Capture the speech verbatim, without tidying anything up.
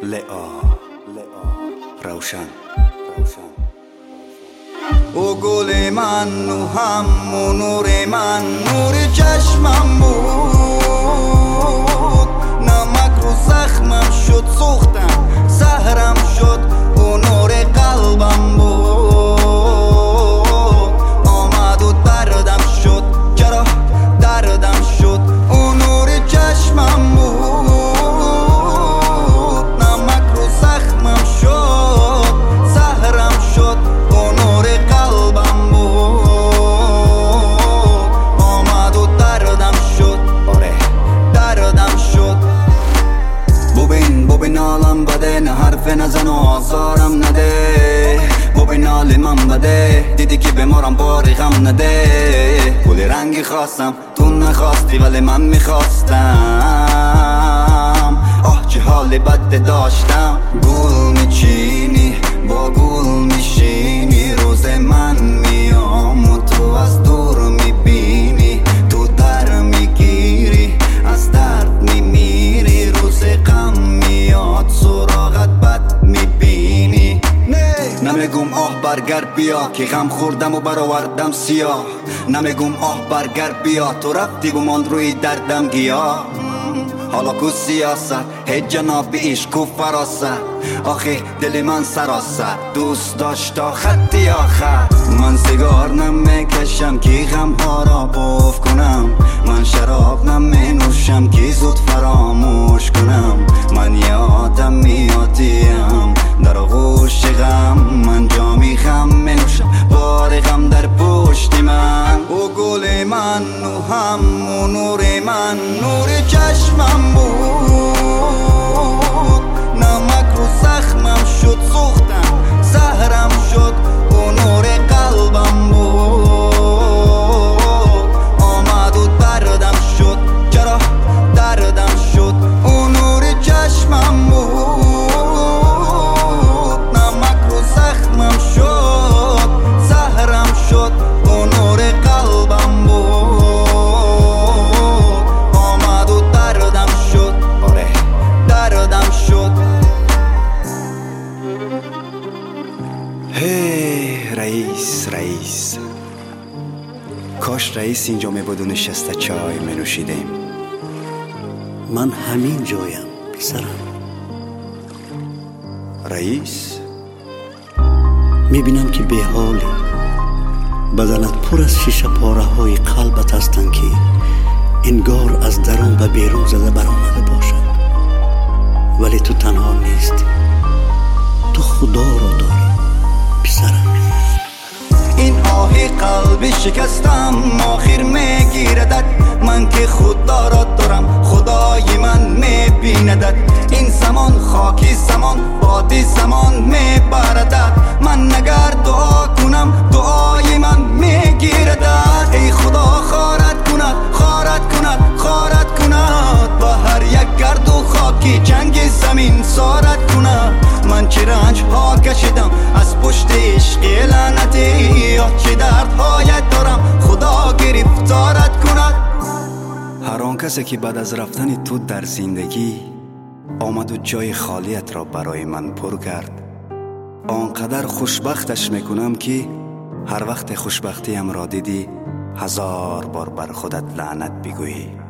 لئا روشن او گل من و همون نور من، نور چشمم بود. نمک رو زخمم شد، سوختم زهرم شد، او نور قلبم بود. آمد و دردم شد، چرا دردم شد، او نور چشمم بود. نمک رو زخمم شد، زهرم شد، او نور قلبم بود. آمد و دردم شد، آره دردم شد. ببین ببین حالم بده، نه حرف نزن و آزارم نده. ببین حال من بده، دیدی که بمارم باری غم نده. گل رنگی خواستم تو نخواستی ولی من میخواستم. آه چه حال بد داشتم. گل میچینی با گل میشینی، روز من میام و تو از دور میبینی. تو در میگیری از درد میمیری، روز غم میاد سراغت بد میبینی. نمیگم آه برگر بیا که غم خوردم و برآوردم سیاه. نمیگم آه برگر بیا تو رفتی گمان روی دردم گیا. حالا کو سیاست هیچ جناب عشق کو فراست. آخه دل من سراسر دوست داشت تا خطی آخر. من سیگار نمیکشم که غم ها را پف کنم. من شراب نمینوشم که زود فراموش کنم. من یه آدم میادیم در آغوش غم. من جامی غم منوشم بار غم در پشت من. او گل من و همون نور من، نور چشمم بود. نمک رو زخمم شد، سوختم زهرم شد، او نور قلبم بود. آمد و دردم شد، چرا دردم شد، او نور چشمم بود. نمک رو زخمم شد، زهرم شد، او نور قلبم بود. آمد و دردم شد، آره دردم شد. هی رئیس رئیس، کاش رئیس اینجا می بود و نشسته چای می نوشیدیم. من همین جایم پسرم. رئیس میبینم که به حالی، بدنت پر از شیشه پاره های قلبت هستند که انگار از درون و بیرون زده برآمده باشد. ولی تو تنها نیستی، تو خدا را داری پسرم. این آه قلبی شکستم آخر میگیردد. من که خدا را دارم خدای من میبیندد. این زمان خاکی زمان بادی زمان میبردد. من نگر دعا کنم دعای من میگیردد. ای خدا خارت کند خارت کند خارت کند. با هر یک گرد و خاکی جنگ زمین سارت کند. من چه رنج ها کشیدم از پشت عشق لعنتی. یا چه درد هایت دارم خدا گرفتارت کند. هر آن کسی که بعد از رفتن تو در زندگی آمد و جای خالیت را برای من پر کرد، آنقدر خوشبختش میکنم که هر وقت خوشبختیم را دیدی هزار بار بر خودت لعنت بگویی.